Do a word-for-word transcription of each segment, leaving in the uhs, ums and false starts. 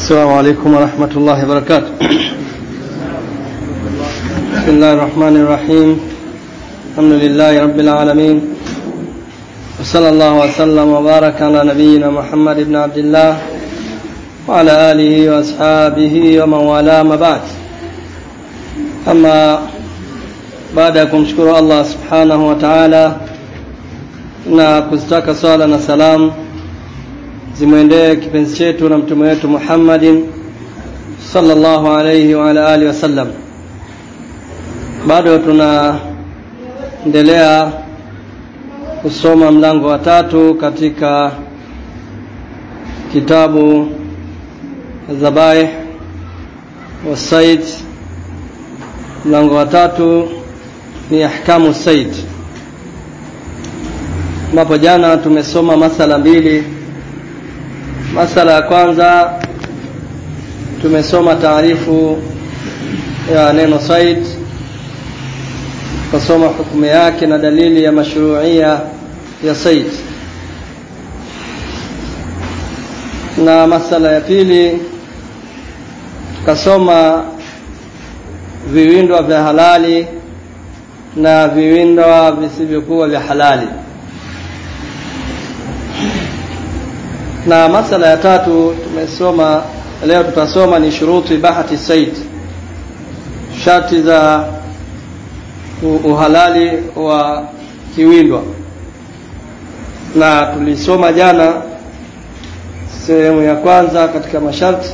السلام عليكم ورحمة الله وبركاته. بسم الله الرحمن الرحيم. الحمد لله رب العالمين، وصلى الله وسلم وبارك على نبينا محمد بن عبد الله وعلى آله وأصحابه ومن والاه ما بعد. أما بعدكم شكر الله سبحانه وتعالى na kuzitaka sala na salam zimwendee kipenzi chetu na mtume wetu Muhammadin sallallahu alayhi wa ala alihi wasallam. Bado tunaendelea kusoma mlango wa tatu katika kitabu Zabaih wa Sayd. Mlango wa tatu ni ahkamu Sayd. Mapo jana tumesoma masala mbili. Masala ya kwanza tumesoma taarifu ya neno Sayd, kusoma hukumu yake na dalili ya mashru'iyya ya Sayd. Na masala ya pili tukasoma viwindwa vya halali na viwindwa visivyokuwa vya halali. Na masala ya tatu tumesoma, leo tutasoma ni shuruti bahati Sayd, sharti za uhalali wa kiwindwa. Na tulisoma jana sehemu ya kwanza katika masharti.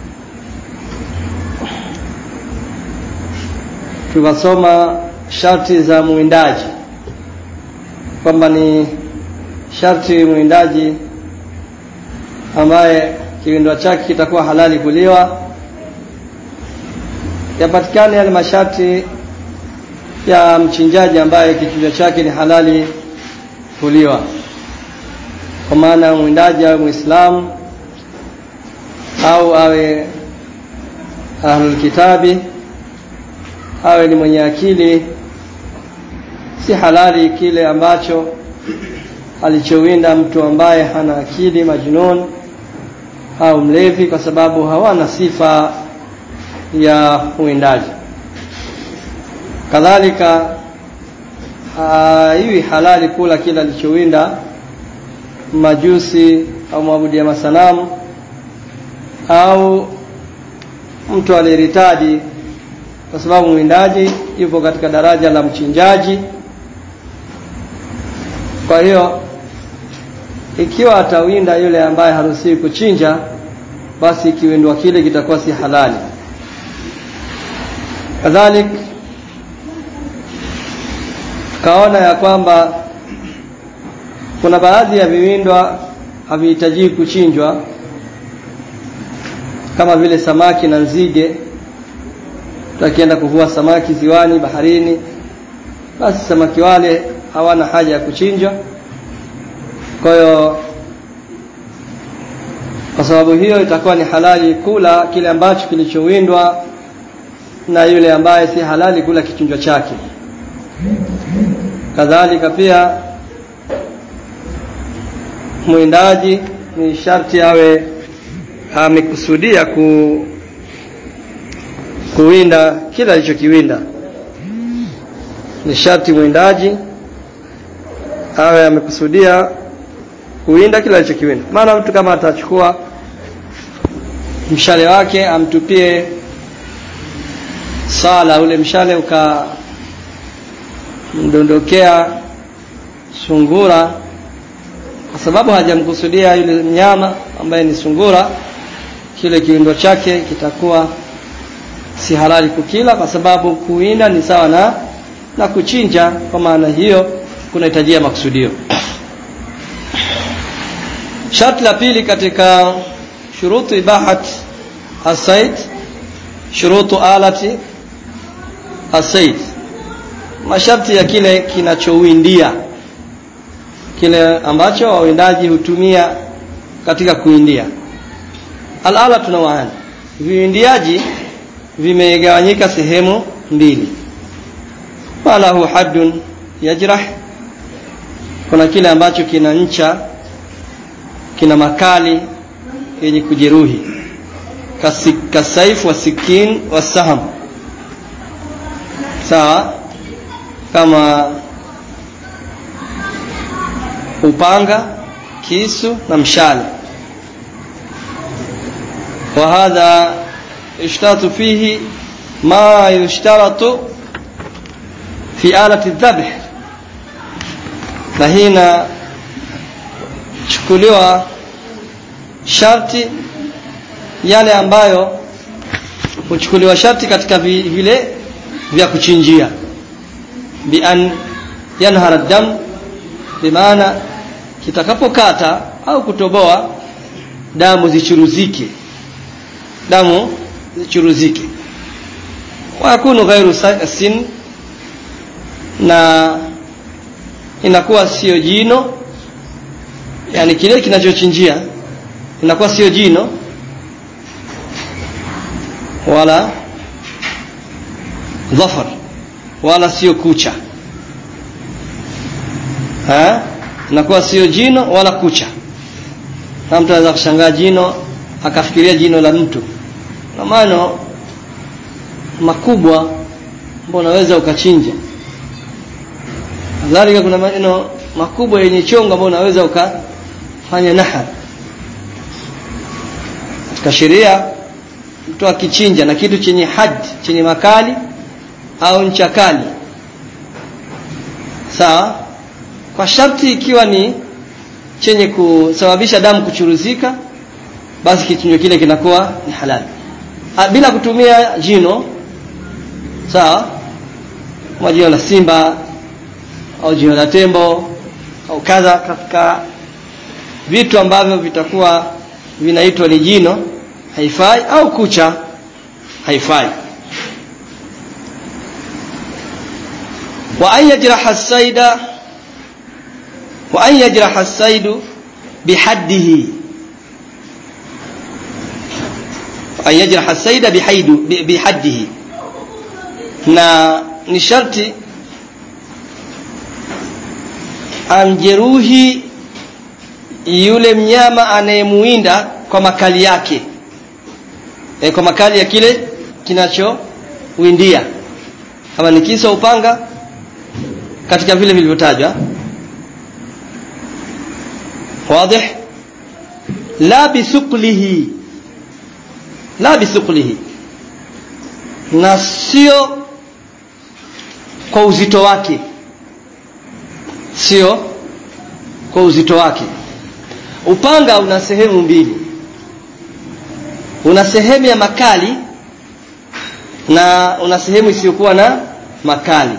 Tukasoma sharti za muwindaji, kwamba ni sharti muwindaji ambaye kiwindwa chake kitakuwa halali kuliwa yapatikane yale masharti ya mchinjaji ambaye kiwindwa chake ni halali kuliwa, kwa maana mwindaji awe Muislamu au awe ahlul kitabi, awe ni mwenye akili. Si halali kile ambacho alichowinda mtu ambaye hana akili, majnun au mlevi, kwa sababu hawana sifa ya uwindaji. Kadhalika hivi halali kula kila alichowinda majusi au maabudi ya masanamu au mtu aliyeritadi, kwa sababu mwindaji yupo katika daraja la mchinjaji. Kwa hiyo ikiwa atawinda yule ambaye haruhusiwi kuchinja, basi kiwindwa kile kitakuwa si halali. Kadhalika kaona ya kwamba kuna baadhi ya viwindwa havihitaji kuchinjwa, kama vile samaki na nzige. Tukienda kuvua samaki ziwani, baharini, basi samaki wale hawana haja ya kuchinjwa. Kwa hiyo kwa sababu hiyo itakuwa ni halali kula kile ambacho kilichowindwa na yule ambaye si halali kula kichinjwa chake. Kadhalika pia mwindaji ni sharti awe amekusudia ku kuwinda kila alichokiwinda. Ni sharti mwindaji awe amekusudia kuwinda kila alichokiwinda. Maana mtu kama atachukua mshale wake amtupie sala, ule mshale ukamdondokea sungura, kwa sababu hajamkusudia yule mnyama ambaye ni sungura, kile kiwindo chake kitakuwa si halali kukila, kwa sababu kuwinda ni sawa na na kuchinja. Kwa maana hiyo kunahitajia makusudio. Sharti la pili katika shurutu ibahat as-sayd, shurutu alati as-sayd, masharti ya kile kinachowindia, kile ambacho wawindaji hutumia katika kuwindia. Al-ala tunawaan, viwindiaji vimegawanyika sehemu mbili. Falahu haddun yajrah, kuna kile ambacho kina ncha, kina makali yenye kujeruhi. kasaif wa sikin wa saham, sawa, kama upanga, kisu na mshale. Wa hadha ishtatu fihi ma yushtaratu fi alati dhabh, na hina chukuliwa sharti yale ambayo huchukuliwa sharti katika vile vya kuchinjia, bi an yanhara dam, bimaana kitakapokata au kutoboa damu zichuruzike, damu zichuruzike. Wa yakunu ghairu sin, na inakuwa sio jino, yani kile kinachochinjia inakuwa sio jino wala dhafar wala sio kucha, ha, inakuwa sio jino wala kucha. Na mtu anaweza kushangaa jino akafikiria jino la mtu, na maana makubwa mbona unaweza ukachinja. Kadhalika kuna maneno makubwa yenye chongo ambayo unaweza ukafanya nahar. Katika sheria mtu akichinja na kitu chenye had, chenye makali au ncha kali, sawa, kwa sharti ikiwa ni chenye kusababisha damu kuchuruzika, basi kichinjo kile kinakuwa ni halali bila kutumia jino, sawa, kama jino la simba au jino la tembo au kadha, katika vitu ambavyo vitakuwa vinaitwa ni jino haifai, au kucha haifai. Wa an yajraha as-sayda wa an yajraha as-saydu bihaddihi, wa an yajraha as-sayda bihaidu bihaddihi, na ni sharti amjeruhi yule mnyama anayemuinda kwa makali yake, e, kwa makali ya kile kinachowindia, kama ni kisu, upanga, katika vile vilivyotajwa. Wazi? La bisuqlihi, la bisuqlihi, na sio kwa uzito wake, sio kwa uzito wake. Upanga una sehemu mbili, una sehemu ya makali na una sehemu isiyokuwa na makali.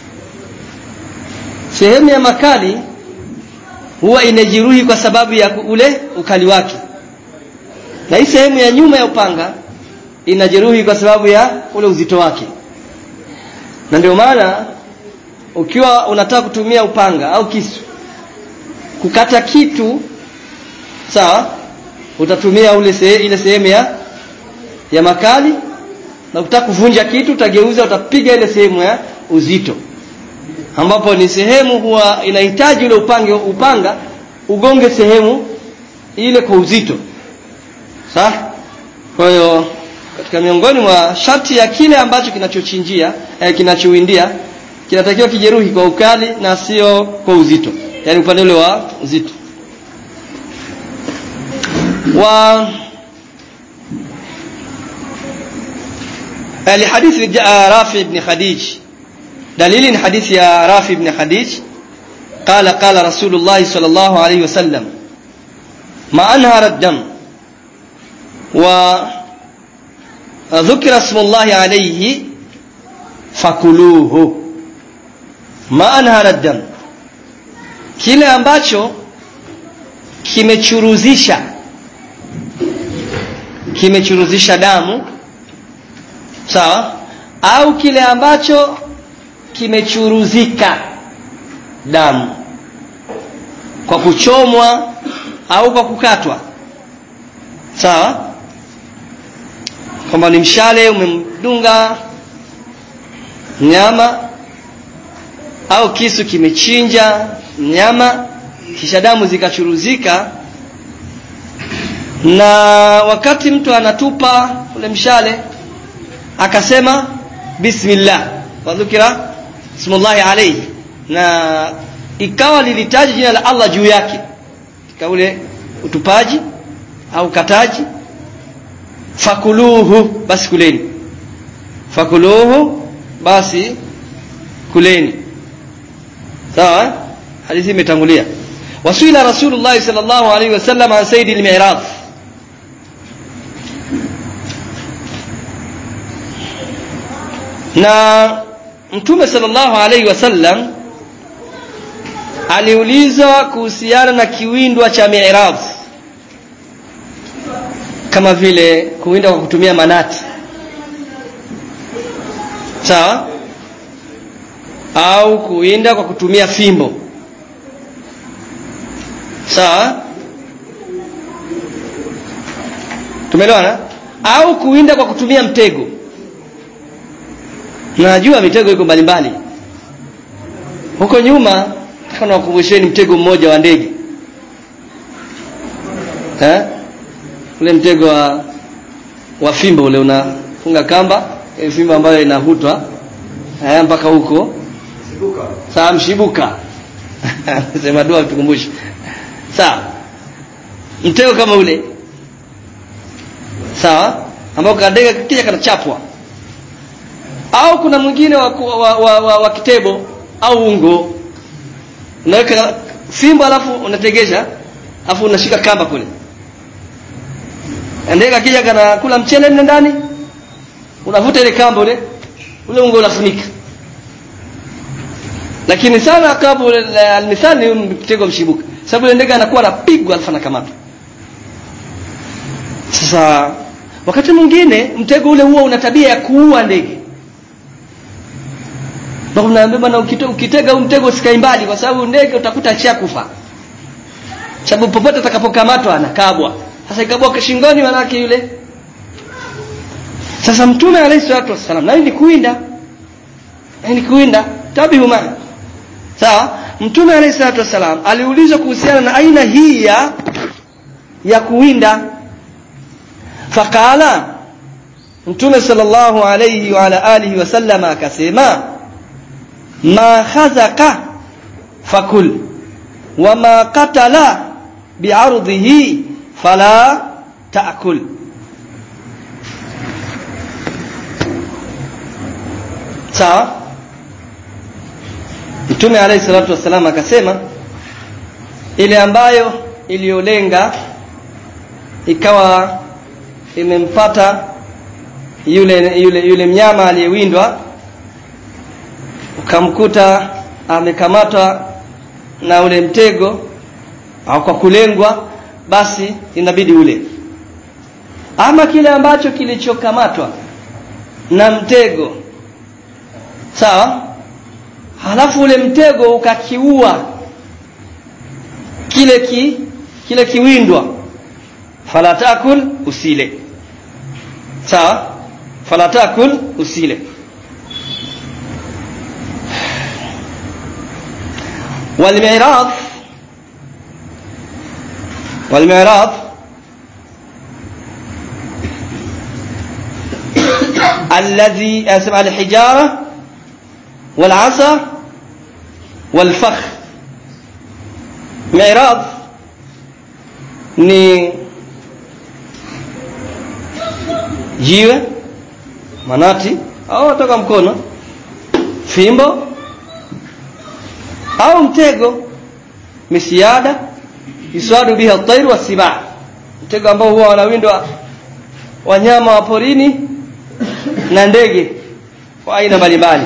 Sehemu ya makali huwa inajeruhi kwa sababu ya ule ukali wake, na hii sehemu ya nyuma ya upanga inajeruhi kwa sababu ya ule uzito wake. Na ndio maana ukiwa unataka kutumia upanga au kisu kukata kitu, sawa, utatumia ule se, ile sehemu ya ya makali, na ukitaka kuvunja kitu utageuza, utapiga ile sehemu ya uzito, ambapo ni sehemu huwa inahitaji ule upanga upanga ugonge sehemu ile kwa uzito, sawa. Kwa hiyo katika miongoni mwa sharti ya kile ambacho kinachochinjia, eh, kinachowindia, kinatakiwa kijeruhi kwa ukali na sio kwa uzito, yani upande ule wa uzito. Wa الحديث رافع بن خديج دليل حديث يا رافع بن خديج قال قال رسول الله صلى الله عليه وسلم ما أنهر الدم وذكر اسم الله عليه فكلوه. ما أنهر الدم, kile ambacho kimechuruzisha kimechuruzisha damu, sawa, au kile ambacho kimechuruzika damu kwa kuchomwa au kwa kukatwa, sawa, kama ni mshale umemdunga mnyama au kisu kimechinja mnyama kisha damu zikachuruzika, na wakati mtu anatupa ule mshale akasema bismillah wa dhikra ismullahi alayhi, na ikawa lilitaja jina la Allah juu yake katika ule utupaji au kataji, fakuluhu, basi kuleni. Fakuluhu, basi kuleni. Sawa? Hadithi imetangulia. Wasuila Rasulullah sallallahu alaihi wasallam an sayyid al-mi'raj, na Mtume sallallahu alaihi wasallam aliulizwa kuhusiana na kiwindwa cha mi'raj, kama vile kuwinda kwa kutumia manati, sawa, au kuwinda kwa kutumia fimbo, sawa, tumeelewana, au kuwinda kwa kutumia mtego. Najua mitego iko mbalimbali. Huko nyuma kana kukumbusheni mtego mmoja wa ndege, eh ule mtego wa wa fimbo ule, unafunga kamba, ile fimbo ambayo inavutwa eh mpaka huko shibuka, sawa, mshibuka sema dua tukumbushe, sawa, mtego kama ule, sawa, ambao kadega kija kanachapwa. Au kuna mwingine wa, wa, wa, wa, wa kitebo au ungo, unaweka fimbo alafu unategesha alafu unashika kamba kule, ndege akija kana kula mchele mle ndani, unavuta ile kamba ule ule ungo unafunika. Lakini sana kabla almithali mtego mshibuka, sababu ile ndege anakuwa anapigwa alafu anakamata. Sasa wakati mwingine mtego ule huo una tabia ya kuua ndege. Na unaambia bwana, ukitega huu mtego usikae mbali, kwa sababu ndege utakuta achia kufa. Sababu popote atakapokamatwa anakabwa. Sasa ikabwa shingoni manake yule. Sasa Mtume alayhi salatu wasallam, na ni kuinda. Ni kuinda tabihu maana. Sawa? Mtume alayhi salatu wasallam aliulizwa kuhusiana na aina hii ya ya kuwinda. Fakala Mtume sallallahu alayhi wa ala alihi wasallam akasema, ma khazaka fakul wa ma qatala bi'ardihi fala ta'kul. Sawa? Mtume alayhi salatu wasallam akasema, ile ambayo iliyolenga ikawa imempata yule yule yule mnyama aliyewindwa, ukamkuta amekamatwa na ule mtego au kwa kulengwa, basi inabidi ule. Ama kile ambacho kilichokamatwa na mtego, sawa, halafu ule mtego ukakiua kile ki kile kiwindwa, fala takul, usile. Sawa, fala takul, usile. والمعراض والمعراض الذي اسمع الحجارة والعصا والفخ. معراض ni jiwe, manati au toka mkono, fimbo au mtego, misiada yusadu biha at-tayr was-sibaa, mtego ambao huwa wanawindwa wanyama wa porini na ndege kwa aina mbalimbali.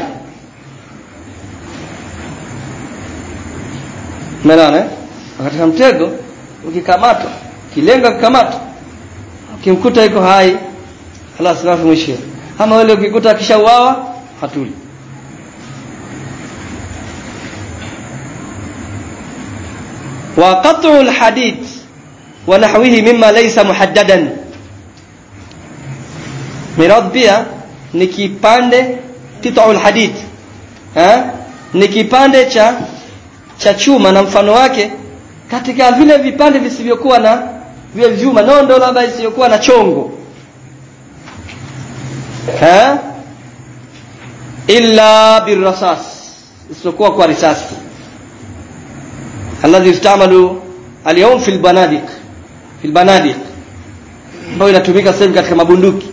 Maana katika mtego ukikamatwa, kilenga kukamatwa, ukimkuta yuko hai, خلاص rafu mwisho. Ama wale ukikuta kishauawa, hatuli. وقطع الحديد ونحوه مما ليس محددا. Mirad pia ni kipande, qita'ul hadid, eh ni kipande cha cha chuma na mfano wake, katika vile vipande visivyokuwa na vile vyuma nondo labda isiyokuwa na chongo ha illa birrasas, isiyokuwa kwa risasi alladhi yustamalu al-yawm fi al-banadiq fi al-banadiq, ambayo inatumika sasa katika mabunduki.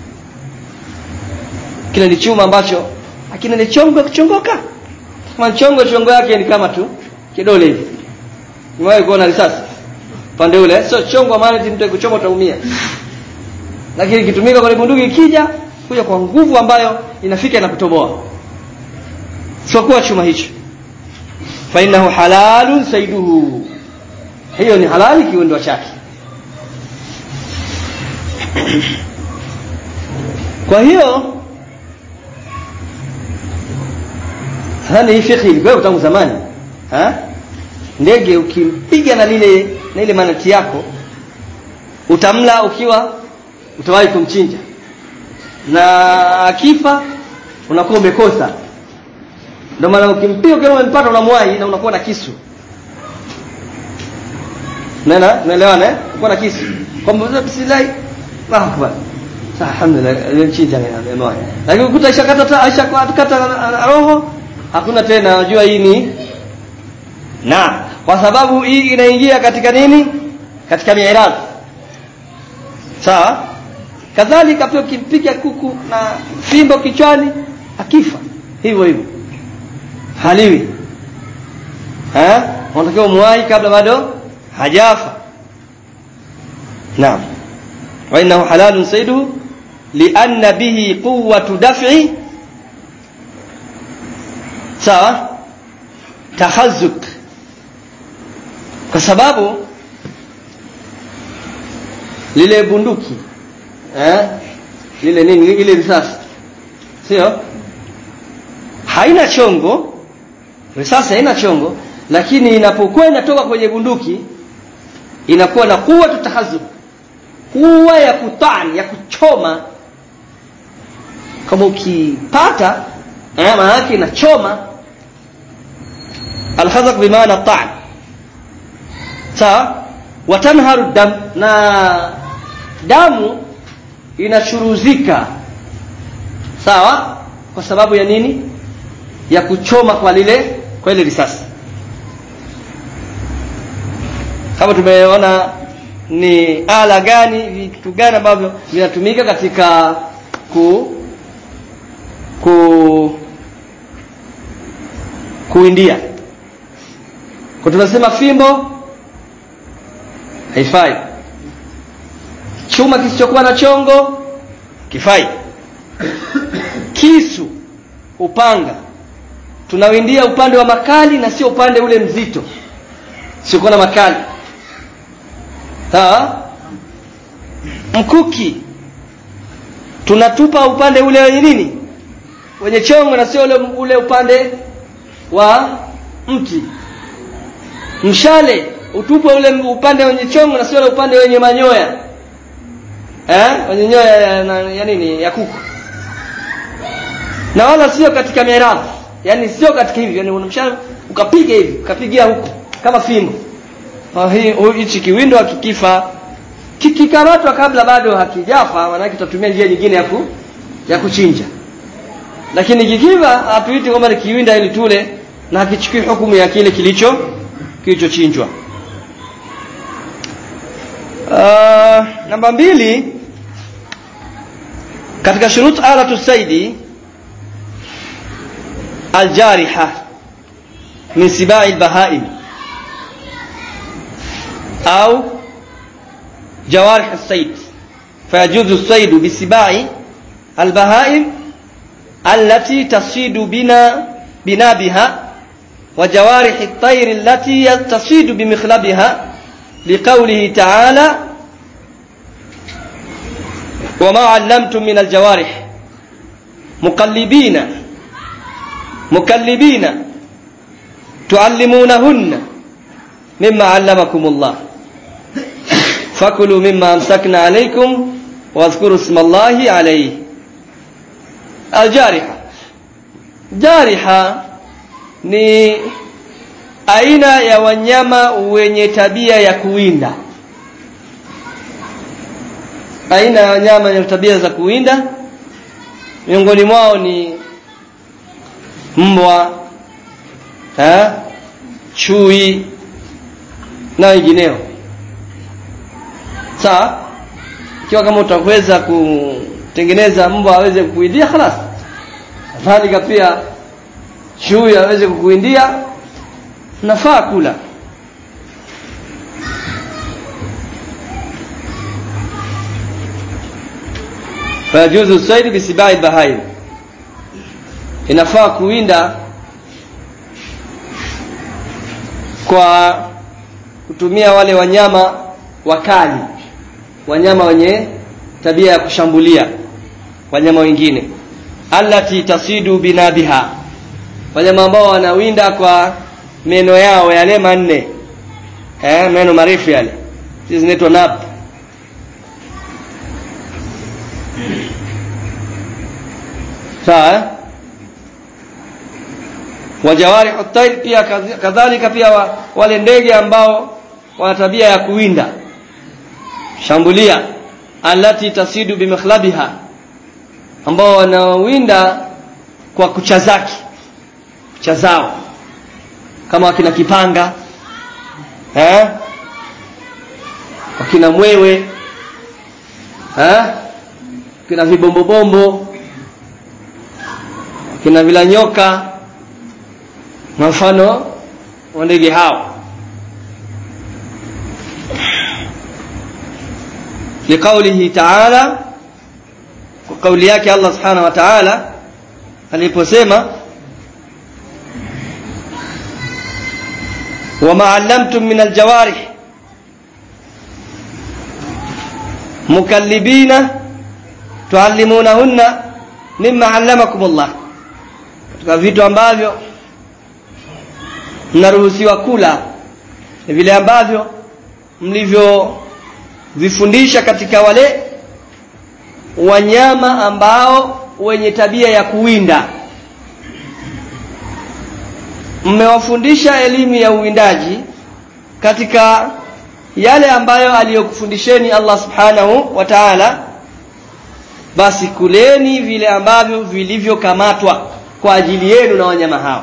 Kile ni chuma ambacho hakina ni chongo kuchongoka, kama chongo chongo yake ni kama tu kidole hivi. Nimewahi kuona risasi pande ule, sio chongo maana mtu kuchoma utaumia, lakini kitumika kwa bunduki ikija kuja kwa nguvu ambayo inafika na kutoboa, sio kwa chuma hicho. Fa innahu halalun sayduhu, hiyo ni halali kiundo chake. Kwa hiyo hali hii fikhi ilikuwa tangu zamani. Ha? Ndege ukimpiga na lile na ile manati yako utamla ukiwa utawahi kumchinja, na akifa unakuwa umekosa. Ndio maana ukimpiga kama umempata unamwahi na unakuwa na kisu. Nena, unaelewana eh? Unakuwa na kisu. Kwamba bismillah, Allahu akbar. Alhamdulillah, nimechinja na lakini ukuta ishakata ishakata roho, hakuna tena, unajua hii ni na kwa sababu hii inaingia katika nini? Katika mi'raj. Sawa? Kadhalika pia ukimpiga kuku na fimbo kichwani akifa hivyo hivyo haliwi. Eh? Unatakiwa muwahi kabla bado hajafa. Naam. Wa innahu halalun sayduhu li'anna bihi quwwatu daf'i, sawa, tahazzuk, kwa sababu lile bunduki eh lile nini ile risasi sio haina chongo, risasi haina chongo, lakini inapokuwa inatoka kwenye bunduki inakuwa na kuwa tutahazub, kuwa ya kutani, ya kuchoma. Kama ukipata eh maana yake inachoma. Al-khazaq bimaana ta'an, sawa, watanharu dam, na damu inachuruzika, sawa, kwa sababu ya nini? Ya kuchoma kwa lile kwa ile risasi. Kama tumeona ni ala gani, vitu gani ambavyo vinatumika katika ku ku kuindia. Kwa tunasema fimbo haifai, chuma kisichokuwa na chongo kifai, kisu, upanga tunawindia upande wa makali na sio upande ule mzito, sio kuna makali. Sawa? Mkuki tunatupa upande ule wenye nini? Wenye chongo na sio ule, ule upande wa mti. Mshale utupe ule upande wenye chongo na sio ule upande wenye manyoya. Eh? Wenye nyoya ya, ya nini? Ya kuku. Na wala sio katika mirathi. Yaani sio katika hivi, yani unamshale ukapiga hivi, ukapigia huko kama fimbo. Ah, hii hichi kiwindo akikifa kikikamatwa kabla bado hakijafa, maana yake tutatumia njia nyingine ya ku, ya kuchinja. Lakini kikiva hatuiti kwamba ni kiwinda ili tule, na hakichukui hukumu ya kile kilicho kilichochinjwa. Uh, namba mbili katika shurut alatu saidi aljariha min sibai albahaim au جوارح الصيد، فيجوز الصيد بسباع البهائم التي تصيد بنا بنابها وجوارح الطير التي تصيد بمخلبها، لقوله تعالى وما علمتم من الجوارح مقلبين مكلبين تعلمونهن مما علمكم الله fakulu mimma amsakna alaykum wadhkuru isma Allahi alayhi. Aljariha, jariha ni aina ya wanyama wenye tabia ya kuwinda. aina ya wanyama wenye tabia za kuwinda, miongoni mwao ni mbwa, eh, chui na wengineo. Sawa, ikiwa kama utaweza kutengeneza mbwa aweze kukuindia خلاص, kadhalika pia chui aweze kukuindia, nafaa kula. fajuzu sayd bisibai bahaim, inafaa kuwinda kwa kutumia wale wanyama wakali, wanyama wenye tabia ya kushambulia wanyama wengine. allati tasidu binabiha, wanyama ambao wanawinda kwa meno yao yale manne, eh, meno marefu yale, hizi zinaitwa nab. sawa. wajawari at-tayr, pia kadhalika pia wa, wale ndege ambao wana tabia ya kuwinda shambulia. allati tasidu bimikhlabiha, ambao wanawinda kwa kucha zake, kucha zao, kama wakina kipanga, eh, wakina mwewe, eh, kina vibombo bombo, kina vila nyoka na mfano wa ndege hao. liqaulihi ta'ala, kwa kauli yake Allah subhanahu wa ta'ala aliposema wama 'allamtum min aljawarih mukallibina tuallimunahunna mimma 'allamakum Allah, katika vitu ambavyo mnaruhusiwa kula ni vile ambavyo mlivyo vifundisha katika wale wanyama ambao wenye tabia ya kuwinda. Mmewafundisha elimu ya uwindaji katika yale ambayo aliyokufundisheni Allah subhanahu wa ta'ala, basi kuleni vile ambavyo vilivyokamatwa kwa ajili yenu na wanyama hao.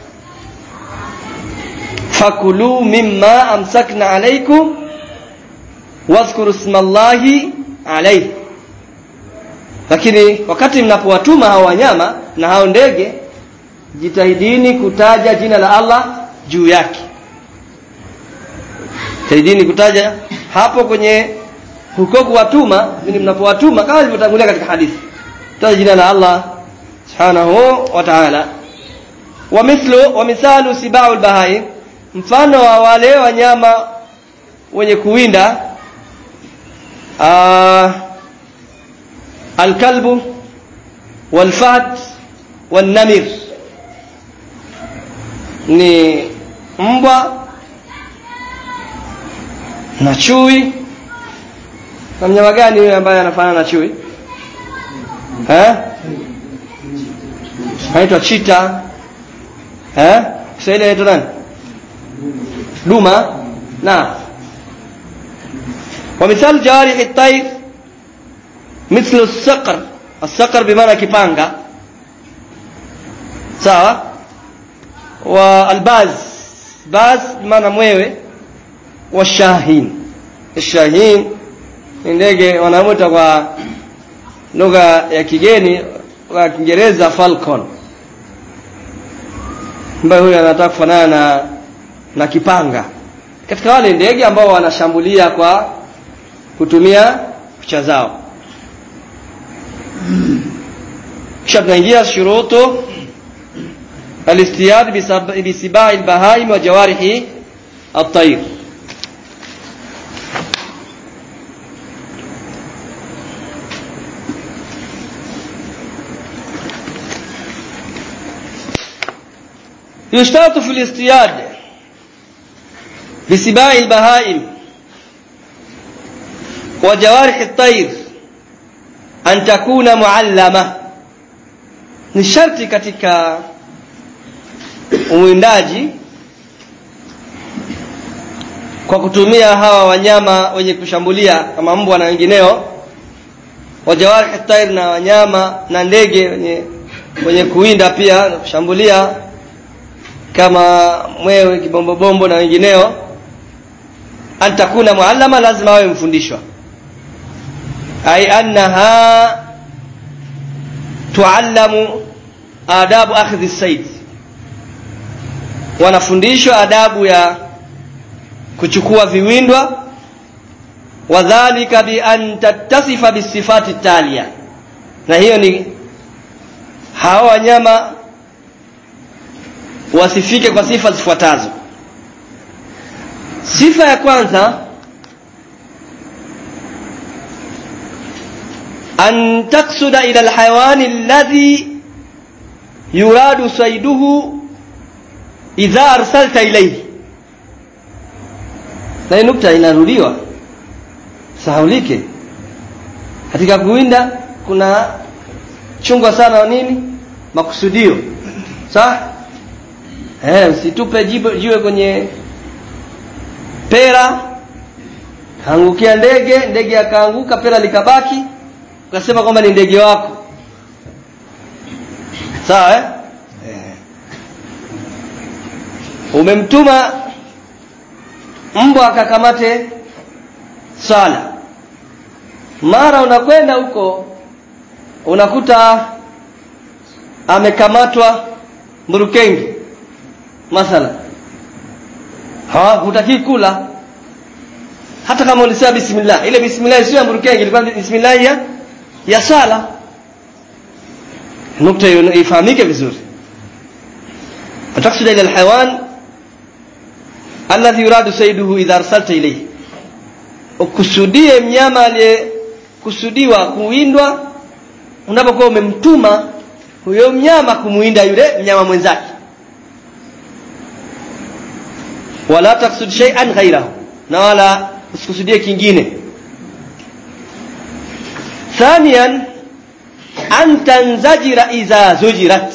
fakulu mimma amsakna alaykum wadhkuru ismallahi alayhi, lakini wakati mnapowatuma hao wanyama na hao ndege, jitahidini kutaja jina la Allah juu yake. Jitahidini kutaja hapo kwenye huko kuwatuma, ni mnapowatuma kama ilivyotangulia katika hadithi, taja jina la Allah subhanahu wa ta'ala. wa mithlu wa mithalu siba'ul bahaim, mfano wa wale wanyama wenye kuwinda, ah alkalbu walfahd wanamir, ni mbwa na chui. Na mnyama gani yule ambaye anafanana na chui? Eh? Anaitwa cheetah. Eh? Kiswahili anaitwa nani? Duma. Na ومثال جوارح الطير مثل الصقر. الصقر بمعنى كبانغا، sawa. والباز، باز بمعنى mwewe. والشاهين، الشاهين ni ndege wanamuita kwa lugha ya kigeni kwa Kiingereza falcon, ambaye huyo anataka kufanana na na kipanga, katika wale ndege ambao wanashambulia kwa kutumia kucha zao. kisha tunaingia shurutu al-istiyad bisibai al-bahaim wa jawarihi at-tayr. يشترط في الاصطياد بسباع البهائم وجوارح الطير أن تكون معلمة. ni sharti katika uwindaji kwa kutumia hawa wanyama wenye kushambulia kama mbwa na wengineo, wajawarih at-tayr, na wanyama na ndege wenye wenye kuwinda pia na kushambulia kama mwewe, kibombo bombo na wengineo, antakuna muallama, lazima awe mfundishwa. Ay annaha tuallamu adabu akhdhi as-sayd, wanafundishwa adabu ya kuchukua viwindwa. Wadhālika bi an tattasifa bisifati taliya, na hiyo ni hawa wanyama wasifike kwa sifa zifuatazo. Sifa ya kwanza, an taqsuda ila alhayawani alladhi yuradu sayduhu idha arsalta ilayhi. Na nukta inarudiwa sahaulike, katika kuwinda kuna chungwa sana nini? Makusudio. Sawa? Eh, usitupe jiwe kwenye pera, kaangukia ndege, ndege akaanguka, pera likabaki, ukasema kwamba ni ndege wako. Sawa eh? Eh. Umemtuma mbwa akakamate sala, mara unakwenda huko unakuta amekamatwa mburukengi mathala, ha hutaki kula hata kama ulisema bismillah. Ile bismillah sio ya mburukengi, ilikuwa bismillah ya ya sala. Nukta hiyo ifahamike vizuri. Ataksida ila alhayawan alladhi yuradu sayduhu idha arsalta ilayhi, ukusudie mnyama aliyekusudiwa kuwindwa unapokuwa umemtuma huyo mnyama kumuinda yule mnyama mwenzake. Wala taksud shay'an ghayrahu, na wala usikusudie kingine. Thaniyan, an tanzajira idha zujirat,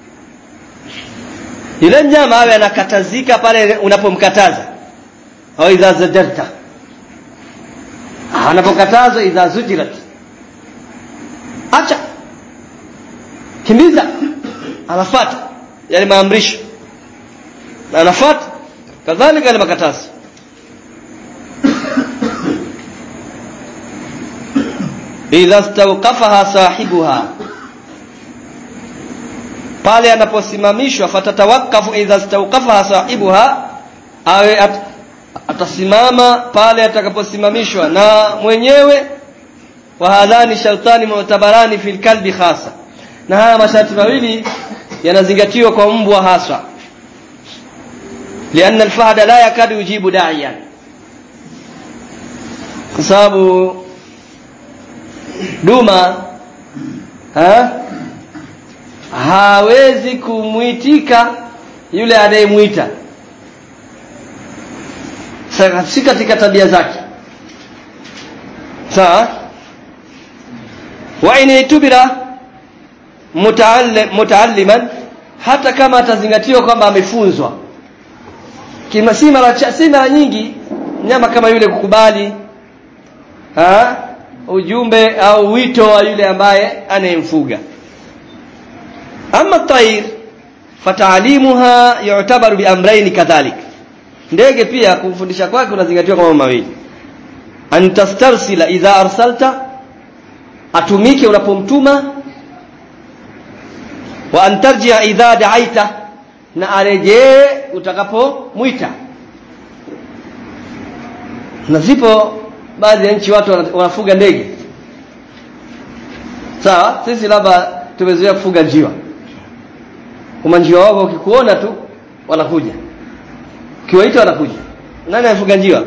yule mnyama awe anakatazika pale unapomkataza. Au idha zajarta, anapokatazwa idha zujirat, acha, kimbiza, anafuata yale maamrisho na anafuata kadhalika yale makatazo. Idha stawqafaha sahibuha, pale anaposimamishwa, fatatawakafu idha stawqafaha sahibuha, awe at, atasimama pale atakaposimamishwa na mwenyewe. Wa hadhani shartani mu'tabarani fil kalbi khasa, na haya masharti mawili yanazingatiwa kwa mbwa haswa. Lianna alfahda la yakadu yujibu da'iyan, kwa sababu duma ha hawezi kumuitika yule anayemuita, si katika tabia zake. Sawa? Wa inaitubira mutaallim mutaalliman, hata kama atazingatiwa kwamba amefunzwa. Kima si mara si mara nyingi mnyama kama yule kukubali ha ujumbe au wito wa yule ambaye anayemfuga. Amma tayr fatalimuha yu'tabaru bi amrayn kadhalik, ndege pia kumfundisha kwake unazingatiwa kama mawili. Antastarsila idha arsalta, atumike unapomtuma. Wa antarjia idha da'aita, na arejee utakapomwita. Na zipo baadhi ya nchi watu wanafuga ndege. Sawa, sisi labda tumezoea kufuga njiwa. Kama njiwa wako ukikuona tu wanakuja, kiwaita wanakuja. Nani anafuga njiwa?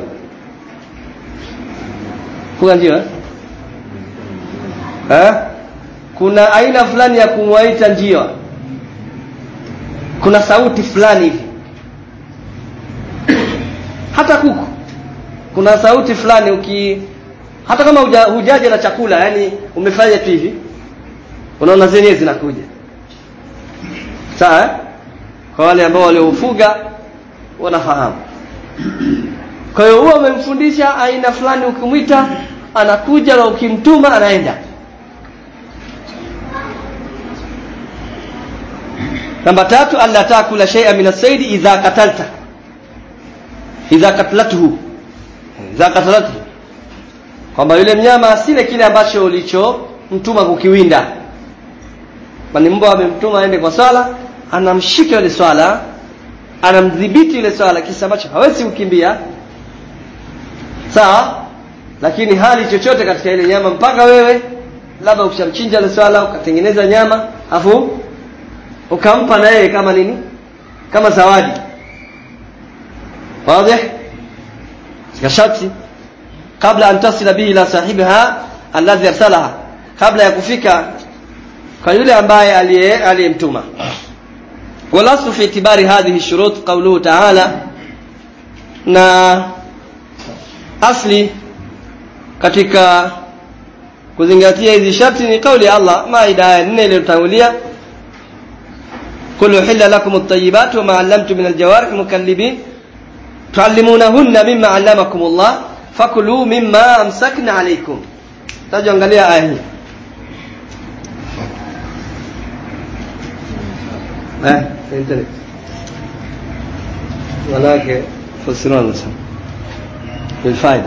Fuga njiwa eh? Eh? Kuna aina fulani ya kumwaita njiwa, kuna sauti fulani hivi. Hata kuku kuna sauti fulani, uki hata kama huja, hujaje na chakula, yani umefanya tu hivi, unaona zenyewe zinakuja. Sawa? Kwa wale ambao waliofuga wanafahamu. Kwa hiyo huwa umemfundisha aina fulani, ukimwita anakuja, na ukimtuma anaenda. Namba tatu, alla taakula shay'an min as-sayd idha qatalta idha qatlatuhu idha qatalatuhu, kwamba yule mnyama asile kile ambacho ulicho mtuma kukiwinda. Bali mbwa amemtuma aende kwa swala, anamshika yule swala, anamdhibiti yule swala kisa ambacho hawezi kukimbia, sawa, lakini hali chochote katika ile nyama mpaka wewe labda ukishamchinja ile swala ukatengeneza nyama afu ukampa na yeye kama nini, kama zawadi. Wazi? Shati kabla an tasila bihi ila sahibiha alladhi arsalaha, kabla ya kufika kwa yule ambaye aliye aliyemtuma. Walasu fi itibari hadhihi shurut qawluhu ta'ala, na asli katika kuzingatia hizi sharti ni kauli ya Allah Maida aya nne iliyotangulia, kullu hilla lakum at-tayyibat wa ma 'allamtum min al-jawarih mukallibin tuallimunahunna mimma 'allamakum Allah fakulu mimma amsakna alaykum. Tajangalia aya hii. eh internet walake fasirana sana بالفائده.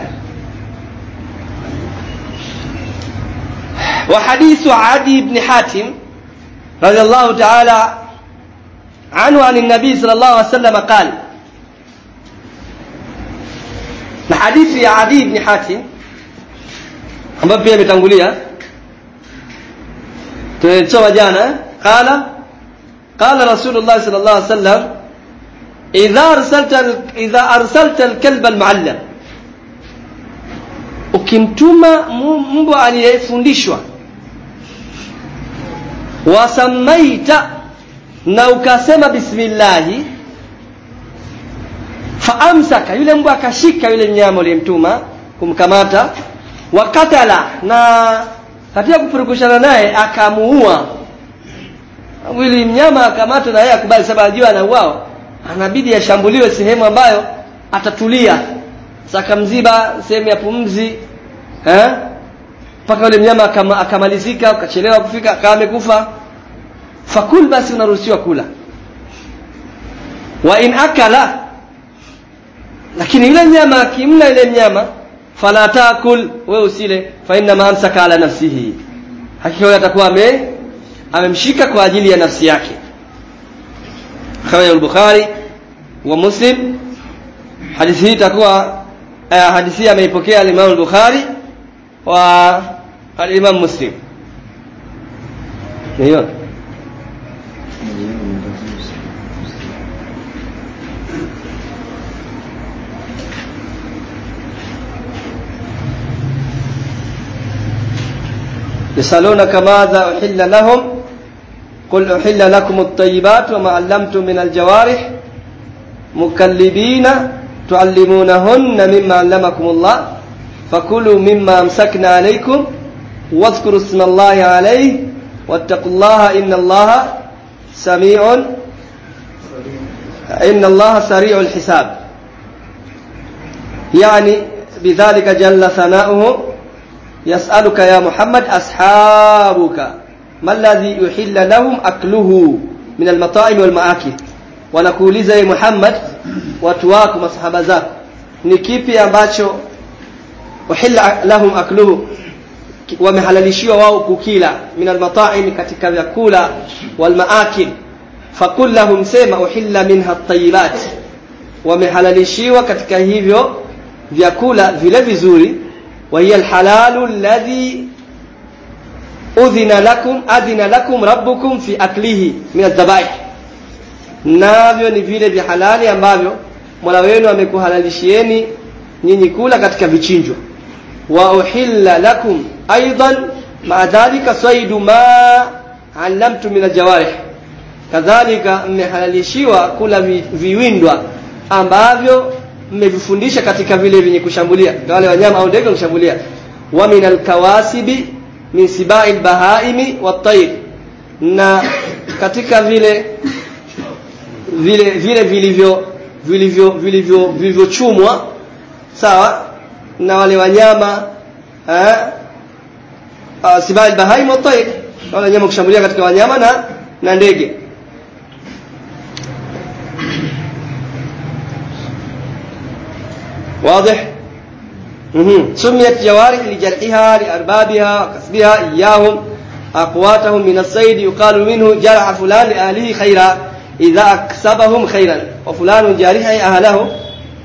وحديث عدي بن حاتم رضي الله تعالى عنه عن النبي صلى الله عليه وسلم قال, na hadithi ya Adi ibn Hatim ambayo pia imetangulia tulisoma jana, qala qala Rasulullah sallallahu alaihi wasallam idha arsalta idha arsalta al-kalba al-muallam, ukimtuma mbwa aliyefundishwa, wasamaita, na ukasema bismillah, faamsaka, yule mbwa akashika yule mnyama aliyemtuma kumkamata, wakatala, na katika kupurukushana naye akamuua yule mnyama, akamata na yeye akubali, sababu ajua anauawa, anabidi ashambuliwe sehemu ambayo atatulia, sakamziba sehemu ya pumzi eh mpaka yule mnyama akama, akamalizika, akachelewa kufika, akawa amekufa. Fakul, basi unaruhusiwa kula. Wa in akala, lakini yule mnyama akimla yule mnyama, fala taakul, wewe usile, fa inna ma amsaka ala nafsihi, hakika yule atakuwa ame amemshika kwa ajili ya nafsi yake. Khawaja al-Bukhari wa Muslim. Hadithi hii itakuwa uh, hadithi ameipokea al-Imam al-Bukhari wa al-Imam Muslim. Ndio. يسألونك ماذا أحل لهم قل أحل لكم الطيبات وما علمتم من الجوارح مكلبين تعلمونهن مما علمكم الله فكلوا مما أمسكنا عليكم واذكروا اسم الله عليه واتقوا الله إن الله سميع إن الله سريع الحساب. يعني بذلك جل ثناؤه يسألك يا محمد أصحابك ما الذي يحل لهم أكله من المطاعم والمآكل, wanakuuliza ya Muhammad watu wako masahaba zako ni kipi ambacho uhilla lahum akluhu, wamehalalishiwa wao kukila, min almata'im, katika vyakula, wal maakil, fakul lahum, sema uhilla minha at-tayyibat, wamehalalishiwa katika hivyo vyakula vile vizuri, wa hiya alhalalu alladhi udhina lakum adhina lakum rabbukum fi aklihi min adh-dhabaih, navyo ni vile vya halali ambavyo Mola wenu amekuhalalishieni nyinyi kula katika vichinjwa. Wa uhilla lakum aidan ma dhalika saydu ma allamtu min aljawarih, kadhalika mmehalalishiwa kula vi, viwindwa ambavyo mmevifundisha katika vile vyenye kushambulia, wale wanyama au ndege kushambulia. Wa min alkawasibi min siba'il bahaimi wat-tayr, na katika vile vile vile vilivyo vilivyo vilivyo vilivyochumwa, sawa, na wale wanyama eh uh, siba'il bahaim wat-tayr, wale wanyama kushambulia katika wanyama na na ndege. واضح. سميت جوارح لجرحها لأربابها وكسبها إياهم أقواتهم من الصيد يقال منه جرح فلان لأهله خيرا إذا أكسبهم خيرا وفلان جارح أهله.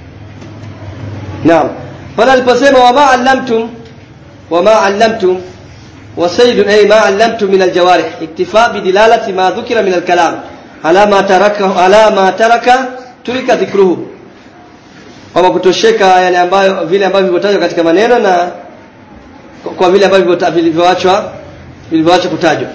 نعم. فالبسم وما علمتم وما علمتم وصيد أي ما علمتم من الجوارح اكتفاء بدلالة ما ذكر من الكلام على ما تركه على ما ترك ترك ذكره kama kutosheka yale ambayo vile ambavyo vimetajwa katika maneno na kwa vile ambavyo vilivyoachwa vilivyoachwa kutajwa.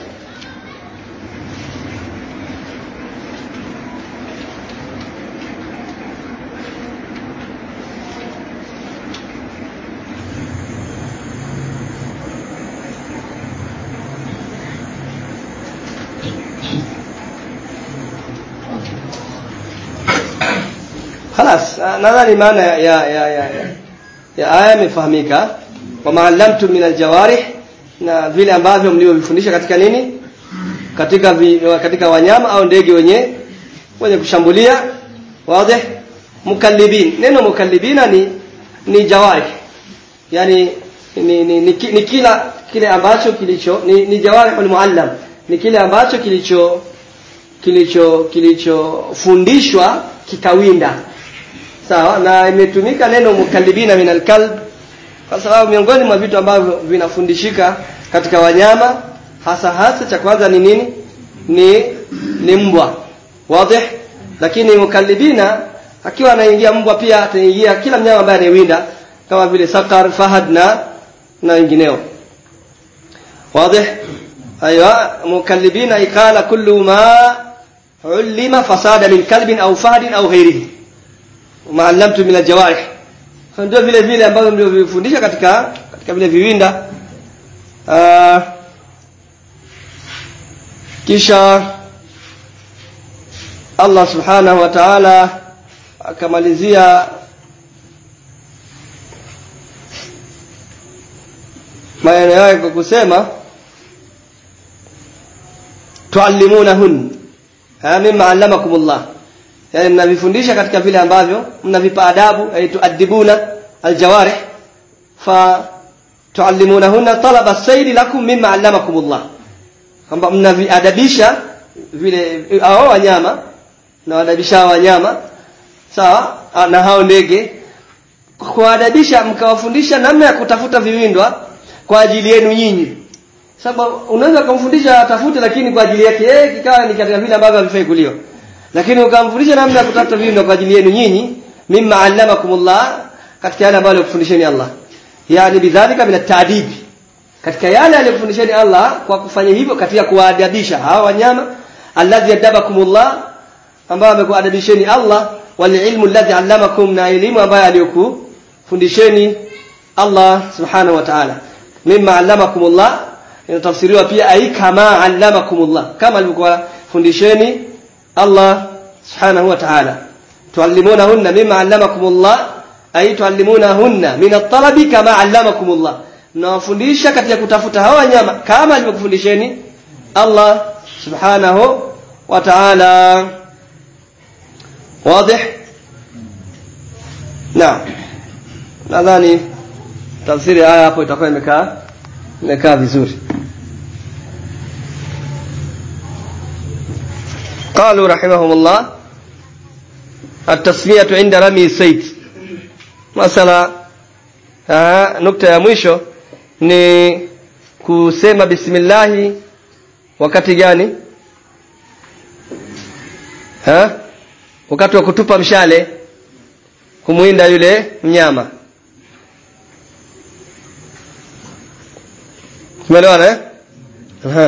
خلاص nadhani maana ya ya ya ya, ya aya imefahamika. Wa ma'allamtum min aljawarih, na vile ambavyo mlivyofundisha katika nini, katika vi, katika wanyama au ndege wenye wenye kushambulia. Wazi. Mukallibin, neno mukallibina ni ni jawarih, yani ni ni, ni, ni kila kile ambacho kilicho ni, ni jawarih almuallam, ni kile ambacho kilicho kilicho kilichofundishwa kikawinda. Sawa, na imetumika neno mukallibina min alkalb kwa sababu miongoni mwa vitu ambavyo vinafundishika katika wanyama hasa hasa cha kwanza ni nini? Ni ni mbwa. Wazi? Lakini mukallibina akiwa anaingia mbwa pia ataingia kila mnyama ambaye anawinda kama vile sakar, fahad na na wengineo. Wazi? Aywa, mukallibina ikala kullu ma ulima fasada min kalbin au fahadin au ghairihi. Ma'allamtu min aljawarih, ndio vile vile ambavyo mlivyofundisha katika katika vile viwinda. Uh, kisha Allah subhanahu wa ta'ala akamalizia maneno yake kwa kusema tuallimunahun mimma allamakumullah, yani mnavifundisha katika vile ambavyo mnavipa adabu, ay tuadibuna aljawarih fa tuallimunahunna talaba as-sayd lakum mimma allamakumullah, kwamba mnaviadabisha vile hao wanyama na wadabisha wanyama sawa na hao ndege, kuadabisha mkawafundisha namna ya kutafuta viwindwa kwa ajili yenu nyinyi. Sababu unaweza kumfundisha atafute lakini kwa ajili yake yeye kikawa ni katika vile ambavyo havifai kuliwa, lakini ukamfundisha namna ya kutafuta viwindwa kwa ajili yenu nyinyi, mimma allamakumullah, katika yale ambayo alikufundisheni Allah, yani bidhalika min at-ta'dib, katika yale aliyofundisheni Allah kwa kufanya hivyo katika kuadabisha hao wanyama, alladhi adabakumullah, ambao amekuadabisheni Allah, wal ilmu alladhi allamakum, na elimu ambayo aliyokufundisheni Allah subhanahu wa ta'ala. Mimma allamakumullah inatafsiriwa pia ai kama allamakumullah, kama alivyofundisheni Allah subhanahu wa ta'ala. Tuallimunahunna mimma allamakumullah ay tuallimunahunna min at-talabi kama allamakumullah, mnawafundisha katika kutafuta hawa wanyama kama alivyokufundisheni Allah subhanahu wa ta'ala. Wazi? Naam, nadhani tafsiri haya hapo itakuwa imekaa imekaa vizuri. قالوا رحمهم الله التسمية عند رمي الصيد. مثلا nukta ya mwisho ni kusema bismillah wakati gani? Ha? Wakati wa kutupa mshale kumuinda yule mnyama. Umeelewana eh? Aha.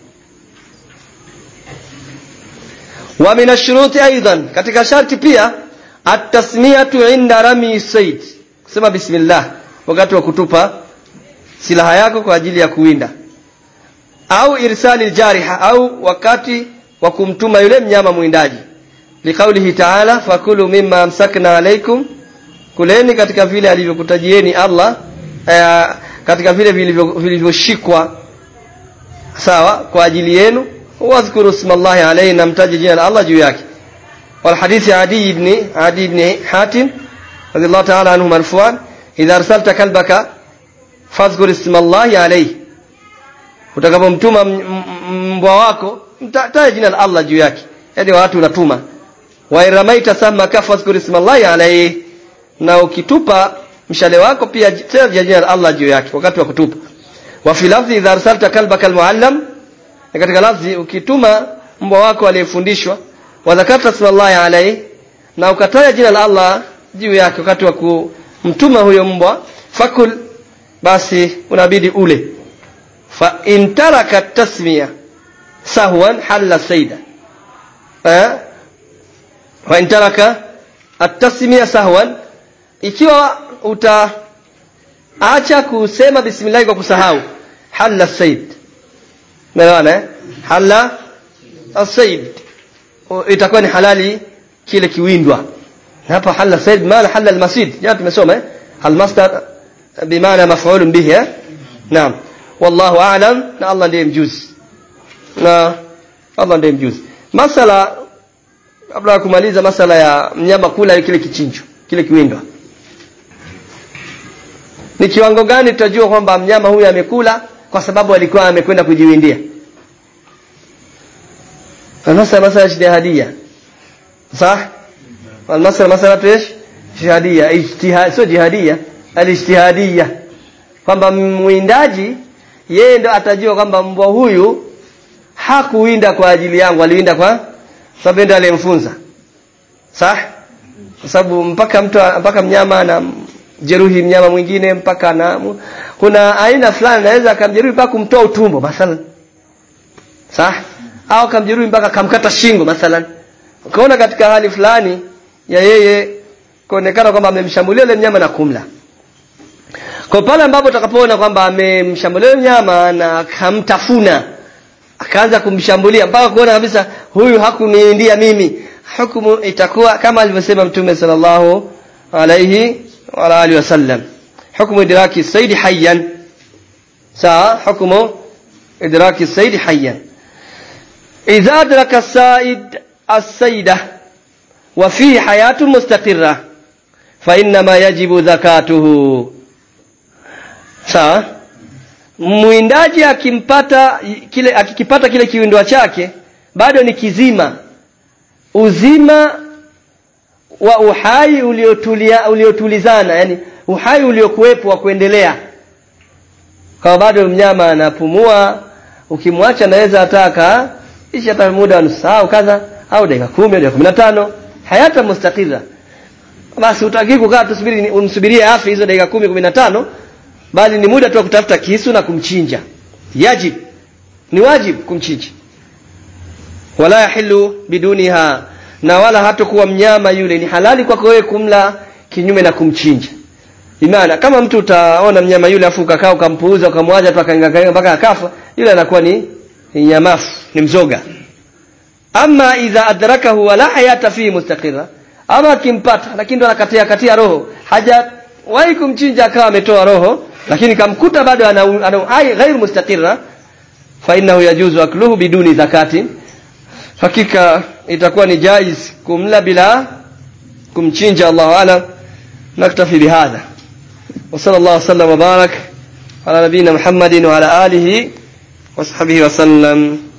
Wa min ash-shuruti aidan, katika sharti pia at-tasmiyatu inda rami sayd, kusema bismillah wakati wa kutupa silaha yako kwa ajili ya kuwinda, au irsali al-jariha, au wakati wa kumtuma yule mnyama muindaji, liqaulihi ta'ala fakulu mimma amsakna alaykum, kuleni katika vile alivyokutajieni Allah, eh, katika vile vilivyoshikwa sawa kwa ajili yenu, wazkuru ismallahi alayhi, namtaje jina la Allah juu yake. Wal hadithi Adi ibn Adi ibn Hatim radiyallahu ta'ala anhu marfu'an idha arsalta kalbaka fadhkur ismallahi alayhi, utakapomtuma mbwa wako taja jina la Allah juu yake. Yaani watu unatuma wa iramaita samaka fadhkur ismallahi alayhi, na ukitupa mshale wako pia taja jina la Allah juu yake wakati wa kutupa. Wa fi lafzi idha arsalta kalbaka almuallam, katika lafzi ukituma mbwa wako aliyefundishwa wa dhakarta ismallahi alayhi, na ukataja jina la Allah juu yake wakati wa kumtuma huyo mbwa, fakul, basi unabidi ule. Fa in taraka tasmiya sahwan halla sayda, eh wa in taraka at-tasmiya sahwan, ikiwa utaacha kusema bismillah kwa kusahau, halla sayd, maana halla as-sayd, itakuwa ni halali kile kiwindwa. Hapa halla sayd maana halla al-masid, jana tumesoma eh al-masdar bimaana maf'ul bihi. Naam, wallahu a'lam, na Allah ndiye mjuzi, na Allah ndiye mjuzi. Masala kabla ya kumaliza, masala ya mnyama kula kile kichinjo, kile kiwindwa, ni kiwango gani tutajua kwamba mnyama huyu amekula kwa sababu alikuwa amekwenda kujiwindia? Anasa masala ijtihadiyya, صح والمسألة مسألة ايش ijtihadiyya, ijtihad sio jihadiyya, alijtihadiyya, kwamba mwindaji yeye ndo atajua kwamba mbwa huyu hakuwinda kwa ajili yangu, aliwinda kwa sababu ndo alimfunza. Sawa? Kwa sababu mpaka mtu mpaka mnyama na jeruhi mnyama mwingine, mpaka na kuna aina fulani anaweza akamjeruhi mpaka kumtoa utumbo mathalan. Sawa? Au akamjeruhi mpaka kamkata shingo mathalan. Ukaona katika hali fulani ya yeye kuonekana kwamba amemshambulia yule mnyama na kumla. Kwa pale ambapo utakapoona kwamba amemshambulia mnyama na kamtafuna, akaanza kumshambulia mpaka kuona kabisa huyu hakuniindia mimi, hukumu itakuwa kama alivyosema Mtume sallallahu alayhi wa alihi wasallam, hukumu idraki sayd hayyan. Sawa, hukumu idraki sayd hayyan. Idha adraka as-sayd as-sayda wa fihi hayatun mustaqirra fa inna ma yajibu zakatuhu. Sawa, muindaji akimpata kile akikipata kile kiwindwa chake bado ni kizima, uzima wa uhai uliotulia uliotulizana, yani uhai uliokuwepo wa kuendelea. Kwa bado mnyama anapumua, ukimwacha naweza ataka isha hata muda wa nusu saa kaza au dakika kumi au dakika kumi na tano, hayata mustaqira. Basi utaki kukaa tusubiri umsubirie afi hizo dakika kumi kumi na tano, bali ni muda tu wa kutafuta kisu na kumchinja. Yajib, ni wajib kumchinja. Wala yahilu biduniha, na wala hatakuwa mnyama yule ni halali kwako wewe kumla kinyume na kumchinja. Imana kama mtu utaona mnyama yule afu ukakaa ukampuuza ukamwacha tu akainga mpaka akafa, yule anakuwa ni nyamafu, ni mzoga. Ama idha adrakahu wala hayata fi mustaqira, ama kimpata lakini ndo anakatia katia roho, haja wahi kumchinja akawa ametoa roho, lakini kamkuta bado ana ana hai ghair mustaqira, fa innahu yajuzu akluhu biduni zakati, hakika itakuwa ni jaiz kumla bila kumchinja. Allahu a'lam. Naktafi bihadha wa sallallahu wasallam wa barak ala nabina Muhammadin wa ala alihi wa sahbihi wa sallam.